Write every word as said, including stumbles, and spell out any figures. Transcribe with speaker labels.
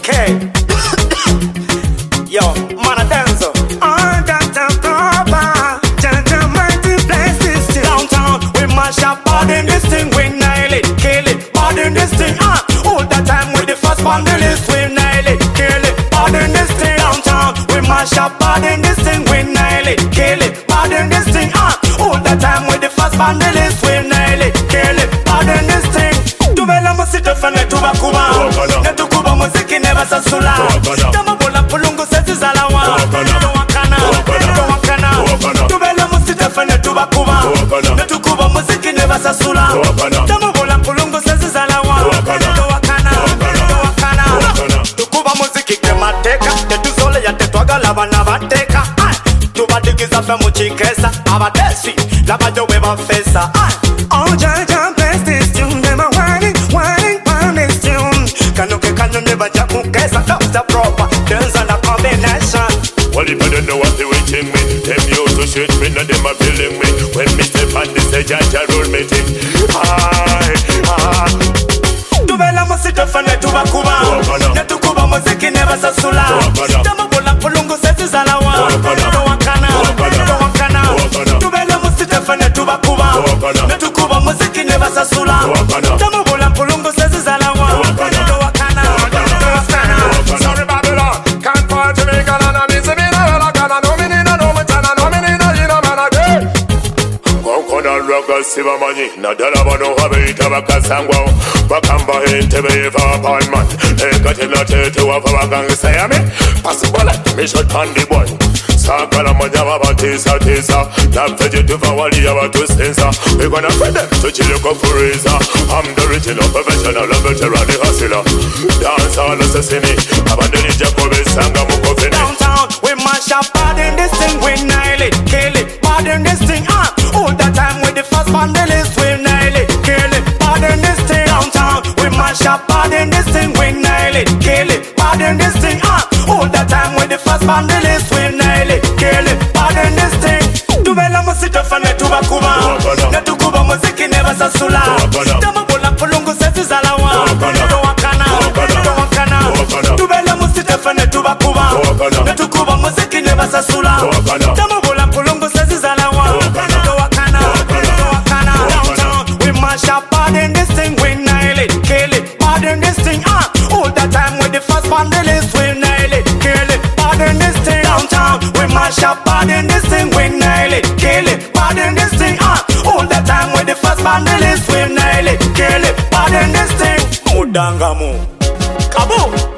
Speaker 1: Okay. Yo, man, a dancer.
Speaker 2: All that a proper, Jaja mighty bless this thing.
Speaker 1: Downtown, we mash up, bad in this thing, we nail it, kill it, bad in this thing, ah. All the time with the first on the list, we nail it, kill it, bad in this thing. Downtown, we mash up, bad in this thing, we nail it, kill it, bad in this thing, ah. All the time with the first on the list, we nail it, kill it, bad in this thing. Tuvela musito fane tuba kuba, netu kuba muziki neba sasula. Tama bola pulungu sezi zalawa, neto wakana, neto wakana. Tuvela musito fane tuba kuba, netu kuba muziki neba sasula. Tama bola pulungu sezi zalawa, neto wakana, neto wakana. Tukuba muziki kemateka, tetu zole ya tetu agala bana bateka. Tuba digiza fe muchikesa, abadesi, labajo weba fesa.
Speaker 2: Oh Jaja bless this tune, them a whining, whining on this tune.
Speaker 1: Kanuke kanu never jakukesa, that's the proper dance and a combination.
Speaker 3: Well, if I don't know what they waiting me, them used to shoot me, now them a feeling me. When me step on the stage, Jaja roll me thing. Aye, aye.
Speaker 1: Tuvela musito fane tuba kuba, netu kuba muziki neba sasula. Tama bola pulungu sezi zalawa, neto wakana, neto wakana. Tuvela musito fane tuba kuba, netu kuba muziki neba sasula. Tama bola pulungu sezi zalawa, neto wakana, neto wakana.
Speaker 3: Sorry Babylon, can't fall to me, girl, and I'm missing me now. I can't know me, no, no, me, and I know me, no, you know, man, I do. Konkona roga siba mani, nadala bano habe itabaka sangwa. Bakamba hente be fa palman, eka tena tete wa fa bagang sayame. Possible me shot on the boy. Sakala majaba batisa tisa, napteje tu fa wali ya tu sensa. We gonna put them to chill go for razor. I'm the original professional veteran hustler. Dance all assassini, abandoni Jacobe sanga mukofini.
Speaker 1: Downtown, we mash up bad in this thing, we nail it, kill it, bad in this thing, ah. All the time with the first on the list, we nail it, kill it, bad in this thing. Downtown, we mash up bad in this thing, we nail it, kill it, bad in this thing, ah. All the time with the first on the list, we nail it, kill it, bad in this thing. Tuvela musito fane tuba kuba, netu kuba muziki neba sasula. Tama bola pulungu sezi zalawa, neto wakana, neto wakana. Tuvela musito fane tuba kuba, netu kuba muziki neba sasula. Tama bola pulungu sezi zalawa, neto wakana, neto wakana. Downtown, we mash up bad in this thing, we nail it, kill it, bad in this thing, ah. All the time with the first on the list, we nail it, kill it, bad in this thing. Downtown, we mash up bad in this thing, we nail it, kill it, bad in this thing, ah. All the time with the first on the list, we nail it, kill it, bad in this thing. Mudangamu, kaboom.